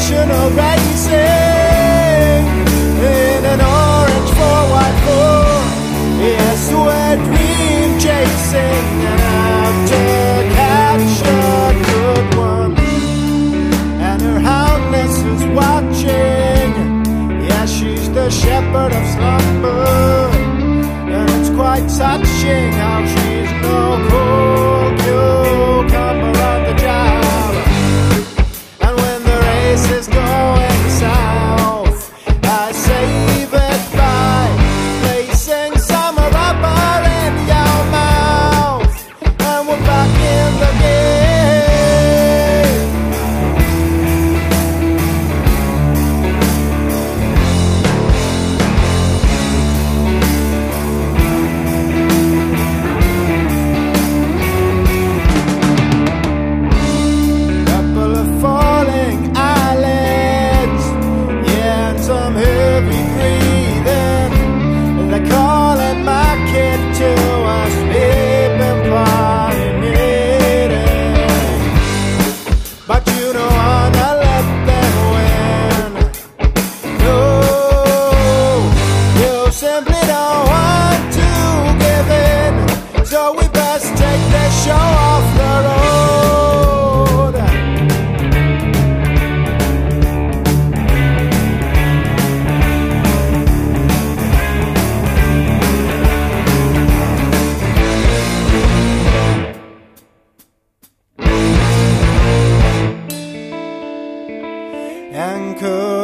emotional racing in an orange 4x4. Yes, we're dream chasing and out to catch a good one. And her houndness is watching. Yeah, she's the shepherd of slumber. And it's quite touching how she's no cool cucumber on the job. And when the race is going south, I save it by placing some rubber in your mouth. And we're back in the game. Couple of falling eyelids, yeah, and some heavy breathing. They're calling my kid to a sleeping party meeting. But you don't wanna let them win. No, you simply don't want to give in. So we best take this show off the road. Anchor